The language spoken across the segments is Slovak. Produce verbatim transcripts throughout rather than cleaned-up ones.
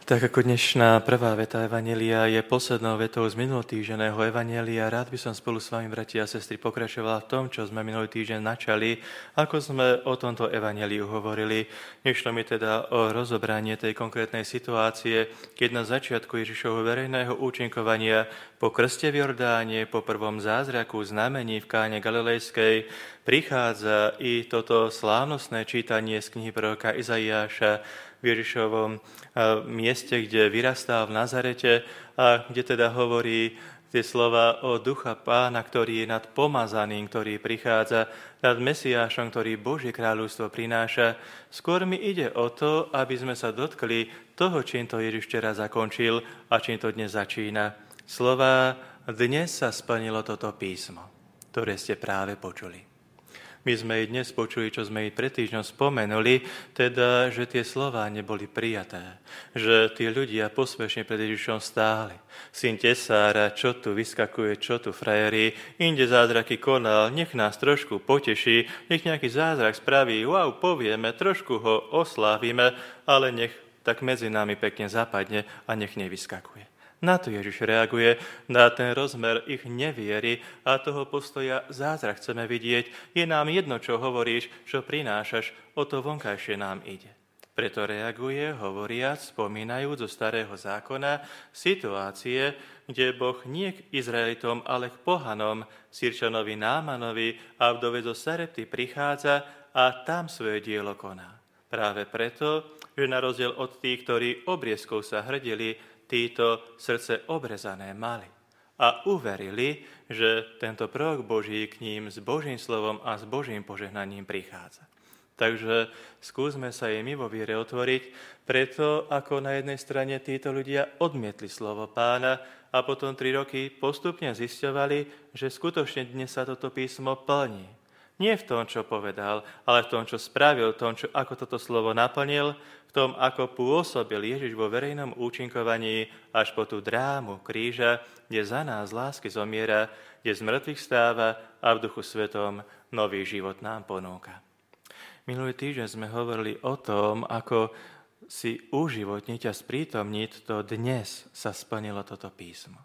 Tak ako dnešná prvá veta Evanjelia je poslednou vetou z minulotýždenného Evanjelia, rád by som spolu s vami, bratia a sestry, pokračoval v tom, čo sme minulý týždeň načali, ako sme o tomto Evanjeliu hovorili. Nešlo mi teda o rozobranie tej konkrétnej situácie, keď na začiatku Ježišovho verejného účinkovania po krste v Jordáne, po prvom zázraku znamení v Káne Galilejskej, prichádza i toto slávnostné čítanie z knihy proroka Izaiáša v Ježišovom mieste, kde vyrastá v Nazarete a kde teda hovorí tie slova o ducha Pána, ktorý je nad pomazaným, ktorý prichádza, nad Mesiášom, ktorý Božie kráľovstvo prináša. Skôr mi ide o to, aby sme sa dotkli toho, čím to Ježiš včera zakončil a čím to dnes začína. Slova: dnes sa splnilo toto písmo, ktoré ste práve počuli. My sme i dnes počuli, čo sme i pred týždňom spomenuli, teda, že tie slová neboli prijaté, že tí ľudia pospešne pred Ježišom stáli. Syn tesára, čo tu vyskakuje, čo tu frajerí, inde zázraky konal, nech nás trošku poteší, nech nejaký zázrak spraví, wow, povieme, trošku ho oslávime, ale nech tak medzi nami pekne zapadne a nech nevyskakuje. Na to Ježiš reaguje, na ten rozmer ich neviery a toho postoja zázrak chceme vidieť. Je nám jedno, čo hovoríš, čo prinášaš, o to vonkajšie nám ide. Preto reaguje, hovoriac, spomínajúc zo starého zákona, situácie, kde Boh nie k Izraelitom, ale k pohanom, Sýrčanovi Námanovi a vdove zo Sarepty prichádza a tam svoje dielo koná. Práve preto, že na rozdiel od tých, ktorí obriezkou sa hrdili, títo srdce obrezané mali a uverili, že tento prorok Boží k ním s Božím slovom a s Božím požehnaním prichádza. Takže skúsme sa jej my vo viere otvoriť, preto ako na jednej strane títo ľudia odmietli slovo Pána a potom tri roky postupne zisťovali, že skutočne dnes sa toto písmo plní. Nie v tom, čo povedal, ale v tom, čo spravil, v tom, čo, ako toto slovo naplnil, v tom, ako pôsobil Ježiš vo verejnom účinkovaní až po tú drámu kríža, kde za nás lásky zomiera, kde z mŕtvych stáva a v Duchu Svetom nový život nám ponúka. Minulý týždeň sme hovorili o tom, ako si uživotniť a sprítomniť, to dnes sa splnilo toto písmo.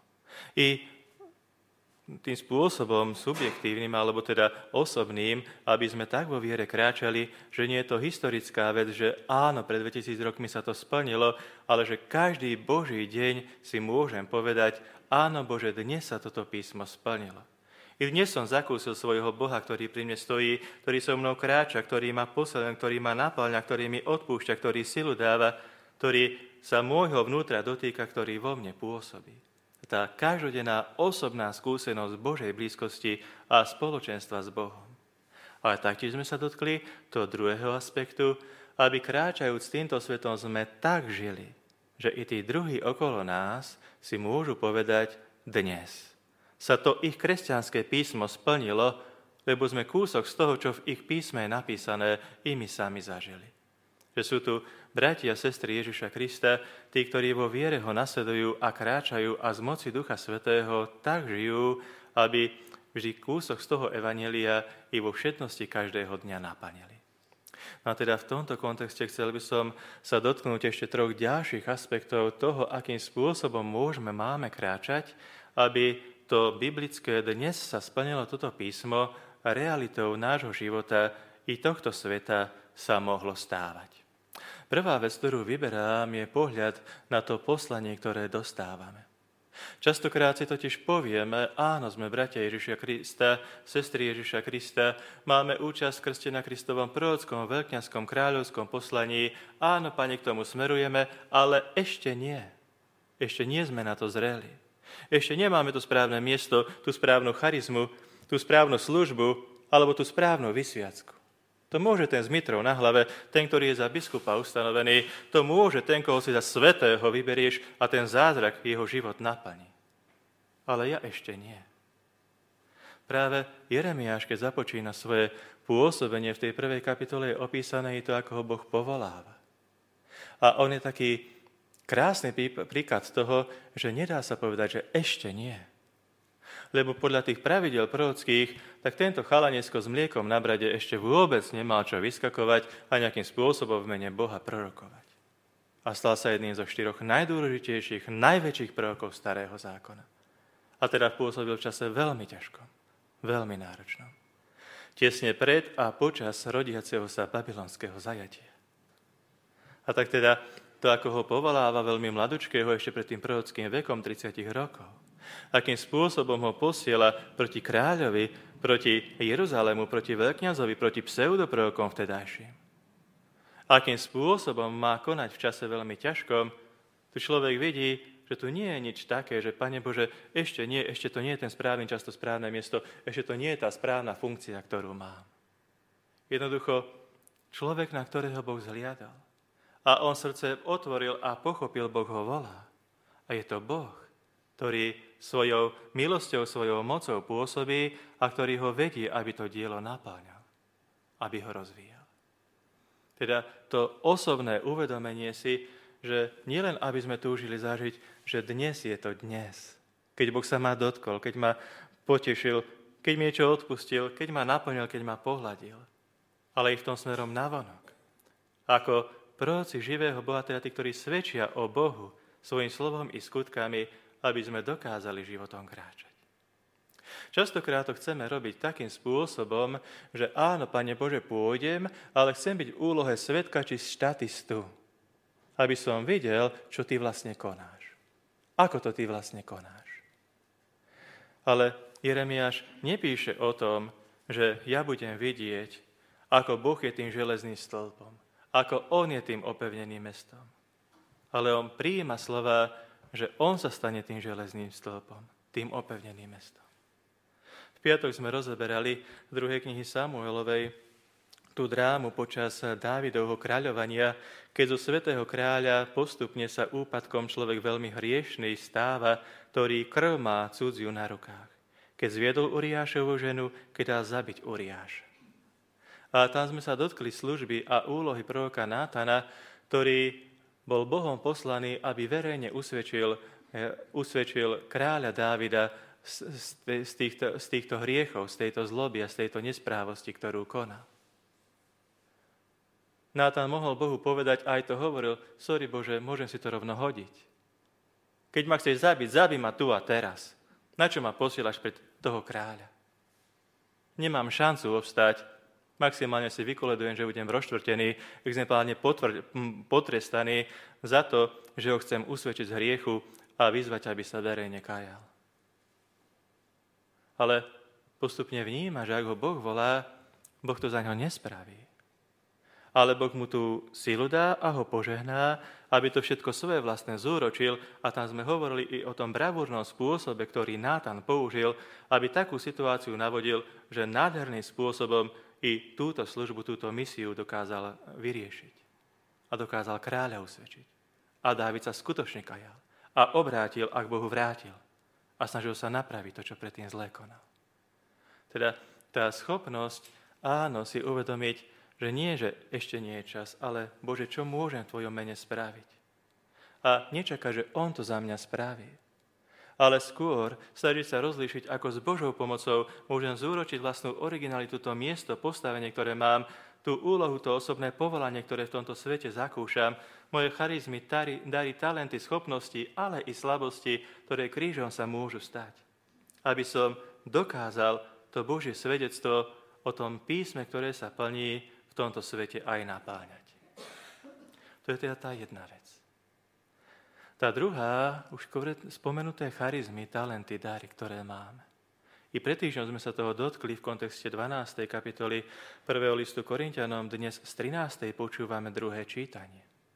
I tým spôsobom subjektívnym, alebo teda osobným, aby sme tak vo viere kráčali, že nie je to historická vec, že áno, pred dvetisíc rokmi sa to splnilo, ale že každý Boží deň si môžem povedať, áno Bože, dnes sa toto písmo splnilo. I dnes som zakúsil svojho Boha, ktorý pri mne stojí, ktorý so mnou kráča, ktorý ma posilňuje, ktorý ma naplňa, ktorý mi odpúšťa, ktorý silu dáva, ktorý sa môjho vnútra dotýka, ktorý vo mne pôsobí. Tá každodenná osobná skúsenosť Božej blízkosti a spoločenstva s Bohom. Ale taktiež sme sa dotkli toho druhého aspektu, aby kráčajúc týmto svetom sme tak žili, že i tí druhí okolo nás si môžu povedať dnes. Sa to ich kresťanské písmo splnilo, lebo sme kúsok z toho, čo v ich písme je napísané, i my sami zažili. Že sú tu bratia a sestry Ježiša Krista, tí, ktorí vo viere ho nasledujú a kráčajú a z moci Ducha Svätého tak žijú, aby vždy kúsok z toho evanjelia i vo všetnosti každého dňa naplnili. No a teda v tomto kontexte chcel by som sa dotknúť ešte troch ďalších aspektov toho, akým spôsobom môžeme, máme kráčať, aby to biblické dnes sa splnilo toto písmo a realitou nášho života i tohto sveta sa mohlo stávať. Prvá vec, ktorú vyberám, je pohľad na to poslanie, ktoré dostávame. Častokrát si totiž povieme, áno, sme bratia Ježiša Krista, sestry Ježiša Krista, máme účasť v krste na Kristovom prorockom, veľkňanskom, kráľovskom poslaní, áno, Pane, k tomu smerujeme, ale ešte nie. Ešte nie sme na to zreli. Ešte nemáme to správne miesto, tú správnu charizmu, tú správnu službu alebo tú správnu vysviacku. To môže ten s mitrou na hlave, ten, ktorý je za biskupa ustanovený, to môže ten, koho si za svätého vyberieš a ten zázrak jeho život naplní. Ale ja ešte nie. Práve Jeremiáš, keď započína svoje pôsobenie v tej prvej kapitole, je opísané i to, ako ho Boh povoláva. A on je taký krásny príklad toho, že nedá sa povedať, že ešte nie. Lebo podľa tých pravidel prorockých, tak tento chalanesko s mliekom na brade ešte vôbec nemal čo vyskakovať a nejakým spôsobom v mene Boha prorokovať. a stal sa jedným zo štyroch najdôležitejších, najväčších prorokov Starého zákona. A teda pôsobil v čase veľmi ťažkom, veľmi náročnom. Tesne pred a počas rodiaceho sa babylonského zajatia. A tak teda to, ako ho povoláva veľmi mladučkého ešte pred tým prorockým vekom tridsať rokov, akým spôsobom ho posiela proti kráľovi, proti Jeruzalému, proti veľkňazovi, proti pseudoprorokom vtedajším. Akým spôsobom má konať v čase veľmi ťažkom, tu človek vidí, že tu nie je nič také, že Pane Bože, ešte nie, ešte to nie je ten správny čas, to správne miesto, ešte to nie je tá správna funkcia, ktorú mám. Jednoducho, človek, na ktorého Boh zhliadal a on srdce otvoril a pochopil, Boh ho volá. A je to Boh, ktorý svojou milosťou, svojou mocou pôsobí a ktorý ho vedie, aby to dielo napáňal, aby ho rozvíjal. Teda to osobné uvedomenie si, že nielen aby sme túžili zažiť, že dnes je to dnes, keď Boh sa ma dotkol, keď ma potešil, keď mi niečo odpustil, keď ma naplnil, keď ma pohľadil, ale i v tom smerom navonok. Ako proroci živého Boha, teda tí, ktorí svedčia o Bohu svojim slovom i skutkami, aby sme dokázali životom kráčať. Častokrát to chceme robiť takým spôsobom, že áno, Pane Bože, pôjdem, ale chcem byť v úlohe svedka či štatistu, aby som videl, čo ty vlastne konáš. Ako to ty vlastne konáš. Ale Jeremiáš nepíše o tom, že ja budem vidieť, ako Boh je tým železným stĺpom, ako on je tým opevneným mestom. Ale on prijíma slova, že on sa stane tým železným stĺpom, tým opevneným mestom. V piatok sme rozoberali v druhej knihy Samuelovej tú drámu počas Dávidovho kráľovania, keď zo svätého kráľa postupne sa úpadkom človek veľmi hriešný stáva, ktorý krv má cudziu na rukách. Keď zviedol Uriášovu ženu, keď dá zabiť Uriáša. A tam sme sa dotkli služby a úlohy proroka Nátana, ktorý bol Bohom poslaný, aby verejne usvedčil, usvedčil kráľa Dávida z, z, týchto, z týchto hriechov, z tejto zloby a z tejto nesprávosti, ktorú konal. Nátan mohol Bohu povedať, aj to hovoril, sorry Bože, môžem si to rovno hodiť. Keď ma chceš zabiť, zabij ma tu a teraz. Na čo ma posielaš pred toho kráľa? Nemám šancu obstať, maximálne si vykoledujem, že budem rozštvrtený, exemplárne potrestaný za to, že ho chcem usvedčiť z hriechu a vyzvať, aby sa verejne kajal. Ale postupne vníma, že ak ho Boh volá, Boh to za ňo nespraví. Ale Boh mu tú silu dá a ho požehná, aby to všetko svoje vlastné zúročil, a tam sme hovorili i o tom bravúrnom spôsobe, ktorý Nátan použil, aby takú situáciu navodil, že nádherným spôsobom i túto službu, túto misiu dokázal vyriešiť. A dokázal kráľa usvedčiť. A Dávid sa skutočne kajal a obrátil a k Bohu vrátil. A snažil sa napraviť to, čo predtým zlé konal. Teda tá schopnosť, áno, si uvedomiť, že nie, že ešte nie je čas, ale Bože, čo môžem v tvojom mene spraviť? A nečaká, že on to za mňa spraví. Ale skôr snažiť sa rozlíšiť, ako s Božou pomocou môžem zúročiť vlastnú originalitu, to miesto, postavenie, ktoré mám, tú úlohu, to osobné povolanie, ktoré v tomto svete zakúšam, moje charizmy, dary, dary, talenty, schopnosti, ale i slabosti, ktoré krížom sa môžu stať. Aby som dokázal to Božie svedectvo o tom písme, ktoré sa plní v tomto svete aj napáňať. To je teda tá jedna vec. Tá druhá, už spomenuté charizmy, talenty, dary, ktoré máme. I pred týždňom sme sa toho dotkli v kontexte dvanástej kapitoly prvého listu Korinťanom, dnes z trinástej počúvame druhé čítanie.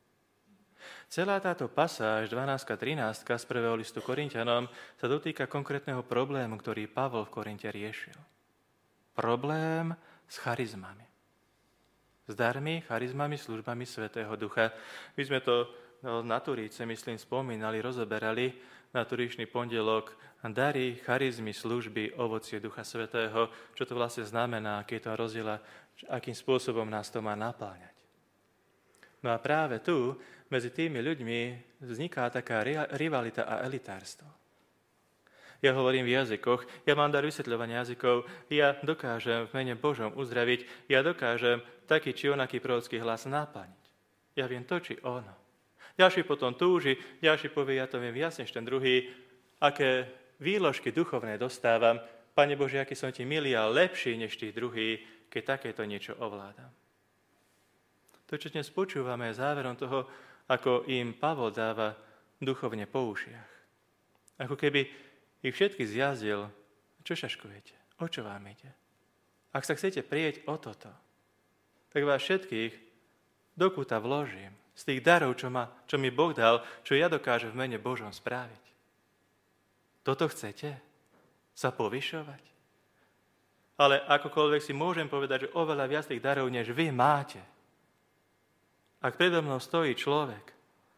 Celá táto pasáž dvanásť trinásť z prvého listu Korinťanom sa dotýka konkrétneho problému, ktorý Pavol v Korinte riešil. Problém s charizmami. S darmi, charizmami, službami Svätého Ducha. My sme to no, na Turíce, myslím, spomínali, rozoberali na Turíčný pondelok dary, charizmy, služby, ovocie Ducha Svätého, čo to vlastne znamená, aký je to rozdiel, akým spôsobom nás to má napáňať. No a práve tu, medzi tými ľuďmi, vzniká taká rivalita a elitárstvo. Ja hovorím v jazykoch, ja mám dar vysvetľovania jazykov, ja dokážem v mene Božom uzdraviť, ja dokážem taký či onaký prorocký hlas napániť. Ja viem to či ono. Ďalší potom túži, ďalší povie, ja to viem jasne, ten druhý, aké výložky duchovné dostávam. Pane Bože, aký som ti milý a lepší než tí druhý, keď takéto niečo ovládam. To, čo dnes počúvame, je záverom toho, ako im Pavol dáva duchovne po ušiach. Ako keby ich všetky zjazdil, čo šaškujete, o čo vám ide. Ak sa chcete prieť o toto, tak vás všetkých do kúta vložím z tých darov, čo, ma, čo mi Boh dal, čo ja dokážem v mene Božom spraviť. Toto chcete? Sa povyšovať? Ale akokoľvek si môžem povedať, že oveľa viac tých darov, než vy máte. Ak predo mnou stojí človek,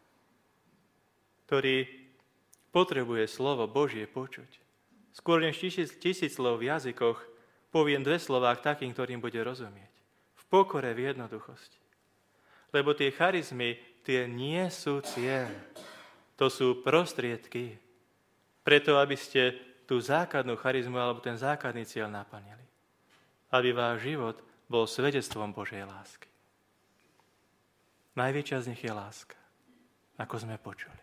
ktorý potrebuje slovo Božie počuť, skôr než tisíc, tisíc slov v jazykoch, poviem dve slová k takým, ktorým bude rozumieť. V pokore, v jednoduchosti. Lebo tie charizmy, tie nie sú cieľ. To sú prostriedky. Preto, aby ste tú základnú charizmu alebo ten základný cieľ naplnili. Aby váš život bol svedectvom Božej lásky. Najväčšia z nich je láska, ako sme počuli.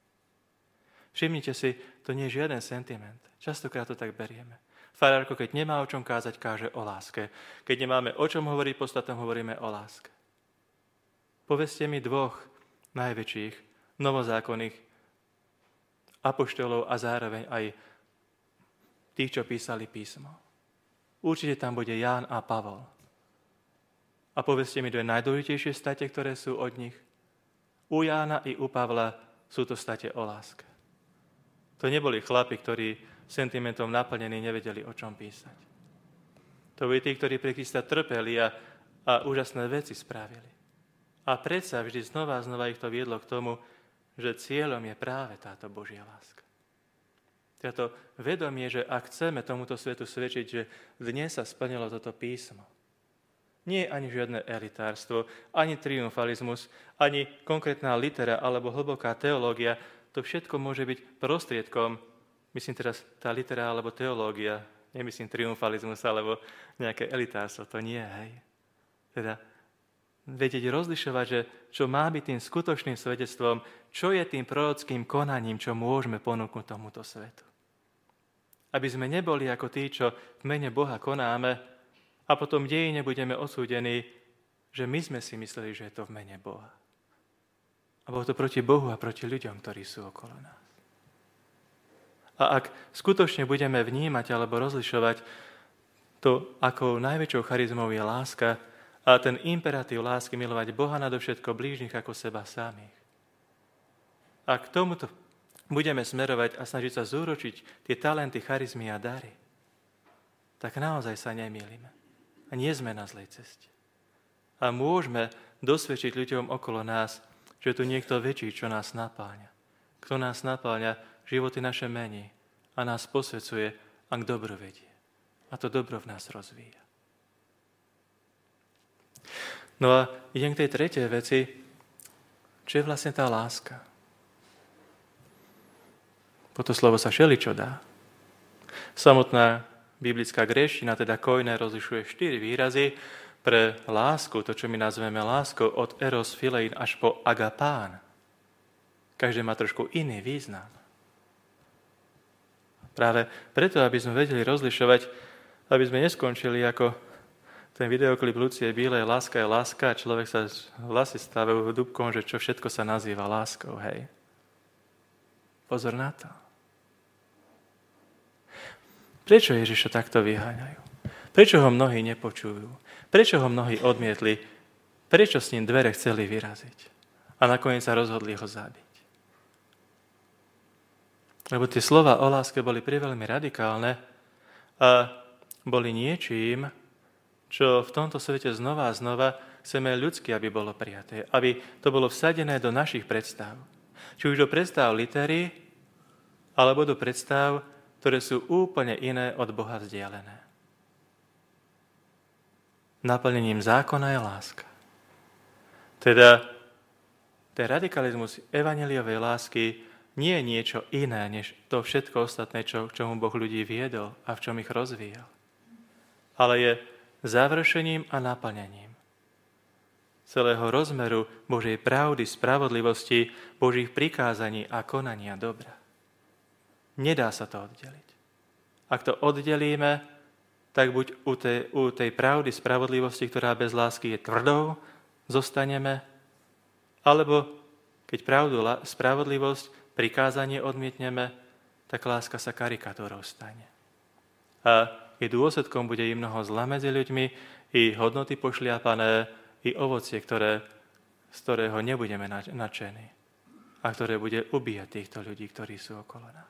Všimnite si, to nie je žiaden sentiment. Častokrát to tak berieme. Farárko, keď nemá o čom kázať, káže o láske. Keď nemáme o čom hovoriť, podstatnom hovoríme o láske. Povedzte mi dvoch najväčších novozákonných apoštolov a zároveň aj tých, čo písali písmo. Určite tam bude Ján a Pavol. A povedzte mi dve najdôležitejšie state, ktoré sú od nich. U Jána i u Pavla sú to state o láske. To neboli chlapi, ktorí sentimentom naplnení nevedeli, o čom písať. To boli tí, ktorí pre Krista trpeli a, a úžasné veci spravili. A predsa vždy znova a znova ich to viedlo k tomu, že cieľom je práve táto Božia láska. Táto vedomie, že ak chceme tomuto svetu svedčiť, že dnes sa splnilo toto písmo, nie je ani žiadne elitárstvo, ani triumfalizmus, ani konkrétna litera alebo hlboká teológia. To všetko môže byť prostriedkom, myslím teraz tá litera alebo teológia, nemyslím triumfalizmus alebo nejaké elitárstvo, to nie, hej. Teda vedieť rozlišovať, že čo má byť tým skutočným svedectvom, čo je tým prorockým konaním, čo môžeme ponúknuť tomuto svetu. Aby sme neboli ako tí, čo v mene Boha konáme a potom v dejine budeme odsúdení, že my sme si mysleli, že je to v mene Boha. A bolo to proti Bohu a proti ľuďom, ktorí sú okolo nás. A ak skutočne budeme vnímať alebo rozlišovať to, akou najväčšou charizmou je láska, a ten imperatív lásky milovať Boha nadovšetko blížnych ako seba samých. A k tomuto budeme smerovať a snažiť sa zúročiť tie talenty, charizmy a dary, tak naozaj sa nemýlime. A nie sme na zlej ceste. A môžeme dosvedčiť ľuďom okolo nás, že je tu niekto väčší, čo nás napáľa. Kto nás napáľa, životy naše mení a nás posvecuje a k dobru vedie. A to dobro v nás rozvíja. No a idem k tej tretej veci, čo je vlastne tá láska. Po to slovo sa všeličo dá. Samotná biblická gréština, teda koine, rozlišuje štyri výrazy pre lásku, to, čo my nazveme láskou, od eros, filein až po agapán. Každé má trošku iný význam. Práve preto, aby sme vedeli rozlišovať, aby sme neskončili ako ten videoklip Lucie Bílej Láska je láska a človek sa vlasy stavajú dúbkom, že čo všetko sa nazýva láskou, hej. Pozor na to. Prečo Ježiša takto vyháňajú? Prečo ho mnohí nepočujú? Prečo ho mnohí odmietli? Prečo s ním dvere chceli vyraziť? A nakoniec sa rozhodli ho zabiť. Lebo tie slova o láske boli priveľmi radikálne a boli niečím, čo v tomto svete znova a znova chceme ľudsky, aby bolo prijaté. Aby to bolo vsadené do našich predstav. Či už do predstav litery, alebo do predstav, ktoré sú úplne iné od Boha vzdialené. Naplnením zákona je láska. Teda ten radikalizmus evanjeliovej lásky nie je niečo iné, než to všetko ostatné, čo, k čomu Boh ľudí viedol a v čom ich rozvíjal. Ale je završením a naplnením. celého rozmeru Božej pravdy, spravodlivosti, Božích prikázaní a konania dobra. Nedá sa to oddeliť. Ak to oddelíme, tak buď u tej, u tej pravdy, spravodlivosti, ktorá bez lásky je tvrdou, zostaneme, alebo keď pravdu, spravodlivosť, prikázanie odmietneme, tak láska sa karikatúrou stane. A jej dôsledkom bude i mnoho zla medzi ľuďmi, i hodnoty pošliapané, i ovocie, ktoré, z ktorého nebudeme nadšení a ktoré bude ubíjať týchto ľudí, ktorí sú okolo nás.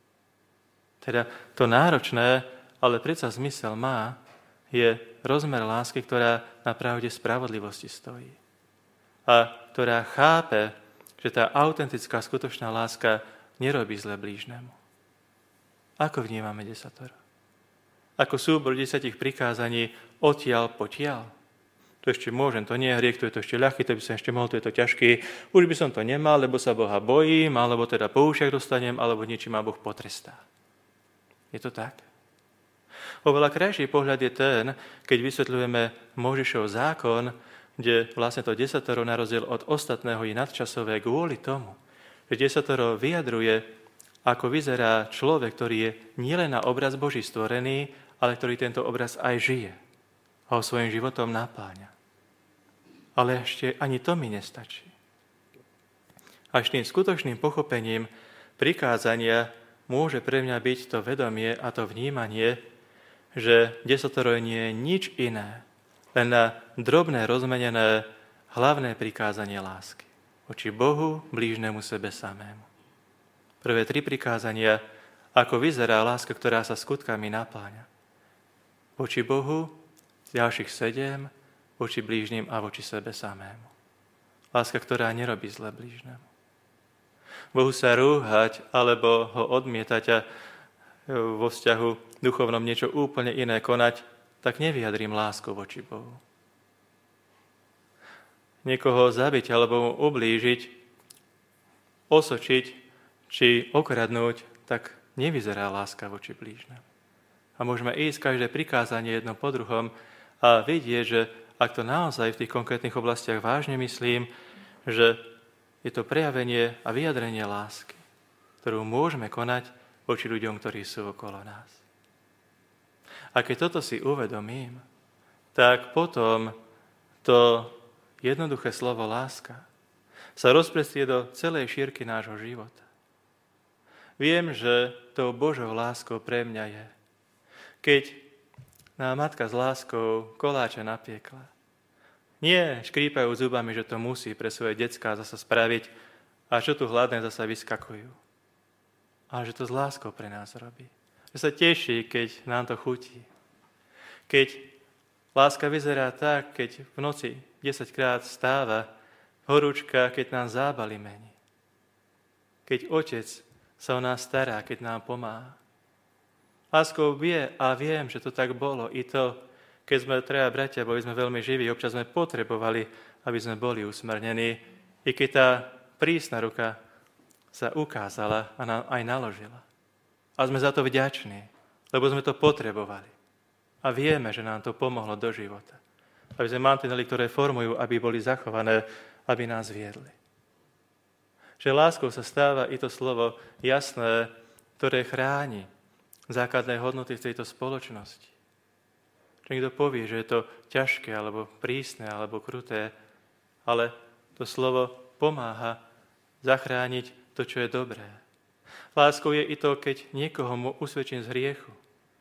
Teda to náročné, ale predsa zmysel má, je rozmer lásky, ktorá na pravde spravodlivosti stojí. A ktorá chápe, že tá autentická, skutočná láska nerobí zle blížnemu. Ako vnímame desatoro? Ako súbor desatich prikázaní odtiaľ potiaľ? To ešte môžem, to nie je hriech, to je to ešte ľahký, to by som ešte mohol, to je to ťažký. Už by som to nemal, lebo sa Boha bojím, alebo teda po ušiach dostanem, alebo niečím ma Boh potrestá. Je to tak? Oveľa krajší pohľad je ten, keď vysvetľujeme Mojžišov zákon, kde vlastne to desatoro na rozdiel od ostatného je nadčasové kvôli tomu, že desatoro vyjadruje, ako vyzerá človek, ktorý je nielen na obraz Boží stvorený, ale ktorý tento obraz aj žije a ho svojím životom napáňa. Ale ešte ani to mi nestačí. Až tým skutočným pochopením prikázania môže pre mňa byť to vedomie a to vnímanie, že desatoro nie je nič iné, len na drobné rozmenené hlavné prikázanie lásky. Voči Bohu, blížnemu sebe samému. Prvé tri prikázania, ako vyzerá láska, ktorá sa skutkami napáňa. Voči Bohu, ďalších sedem, voči blížnym a voči sebe samému. Láska, ktorá nerobí zle blížnemu. Bohu sa rúhať alebo ho odmietať a vo vzťahu duchovnom niečo úplne iné konať, tak nevyjadrím lásku voči Bohu. Niekoho zabiť alebo mu ublížiť, osočiť či okradnúť, tak nevyzerá láska voči blížnemu. A môžeme ísť každé prikázanie jedno po druhom a vidieť, že ak to naozaj v tých konkrétnych oblastiach vážne myslím, že je to prejavenie a vyjadrenie lásky, ktorú môžeme konať voči ľuďom, ktorí sú okolo nás. A keď toto si uvedomím, tak potom to jednoduché slovo láska sa rozprestrie do celej šírky nášho života. Viem, že tou Božou láskou pre mňa je, keď nám matka s láskou koláče napiekla. Nie škrípajú zubami, že to musí pre svoje decká zasa spraviť a čo tu hladné zasa vyskakujú. Ale že to s láskou pre nás robí. Že sa teší, keď nám to chutí. Keď láska vyzerá tak, keď v noci desaťkrát stáva, horúčka, keď nám zábali mení. Keď otec sa o nás stará, keď nám pomáha. Láskou vie a viem, že to tak bolo. I to, keď sme traja bratia, boli sme veľmi živí, občas sme potrebovali, aby sme boli usmrnení. I keď tá prísna ruka sa ukázala a nám aj naložila. A sme za to vďační, lebo sme to potrebovali. A vieme, že nám to pomohlo do života. Aby sme mantinely, ktoré formujú, aby boli zachované, aby nás viedli. Že láskou sa stáva i to slovo jasné, ktoré chráni základné hodnoty v tejto spoločnosti. Že niekto povie, že je to ťažké, alebo prísne, alebo kruté, ale to slovo pomáha zachrániť to, čo je dobré. Láskou je i to, keď niekoho mu usvedčím z hriechu.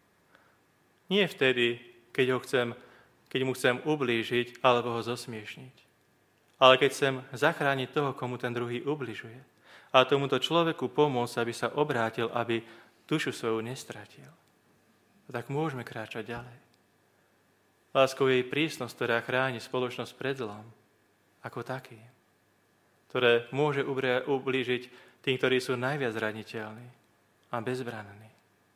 Nie vtedy, keď, ho chcem, keď mu chcem ublížiť alebo ho zosmiešniť. Ale keď chcem zachrániť toho, komu ten druhý ubližuje. A tomuto človeku pomôcť, aby sa obrátil, aby dušu svoju nestratil. A tak môžeme kráčať ďalej. Láskou je jej prísnosť, ktorá chráni spoločnosť pred zlom, ako taký, ktoré môže ublížiť tým, ktorí sú najviac zraniteľní a bezbranní.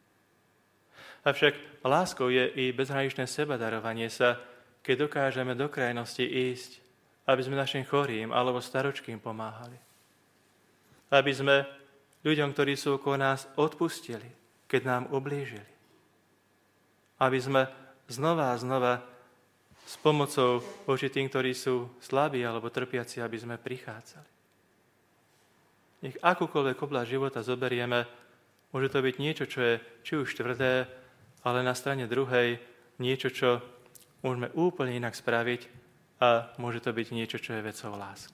Avšak láskou je i bezhraničné sebadarovanie sa, keď dokážeme do krajnosti ísť, aby sme našim chorým alebo staročkým pomáhali. Aby sme ľuďom, ktorí sú okolo nás, odpustili, keď nám ublížili. Aby sme znova a znova s pomocou voči tým, ktorí sú slabí alebo trpiaci, aby sme prichádzali. Nech akúkoľvek oblasť života zoberieme, môže to byť niečo, čo je či už tvrdé, ale na strane druhej niečo, čo môžeme úplne inak spraviť a môže to byť niečo, čo je vecou lásky.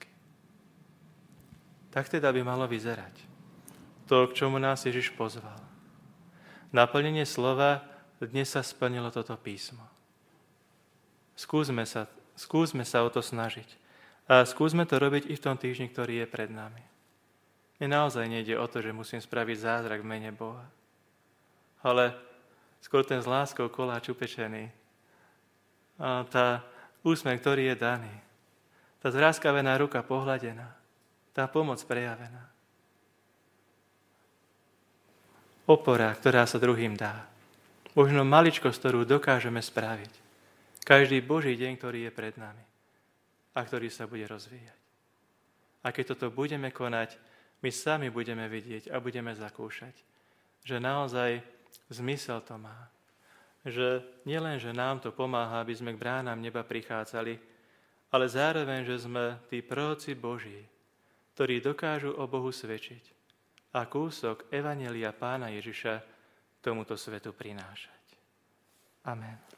Tak teda by malo vyzerať to, k čomu nás Ježiš pozval. Naplnenie slova, dnes sa splnilo toto písmo. Skúsme sa, skúsme sa o to snažiť. A skúsme to robiť i v tom týždni, ktorý je pred nami. Mne naozaj nejde o to, že musím spraviť zázrak v mene Boha. Ale skôr ten s láskou koláč upečený. A tá úsmev, ktorý je daný. Tá zráskavená ruka pohľadená. Tá pomoc prejavená. Opora, ktorá sa druhým dá. Možno maličkosť, ktorú dokážeme spraviť. Každý Boží deň, ktorý je pred nami a ktorý sa bude rozvíjať. A keď toto budeme konať, my sami budeme vidieť a budeme zakúšať, že naozaj zmysel to má. Že nielen, že nám to pomáha, aby sme k bránam neba prichádzali, ale zároveň, že sme tí proroci Boží, ktorí dokážu o Bohu svedčiť a kúsok evanjelia Pána Ježiša tomuto svetu prinášať. Amen.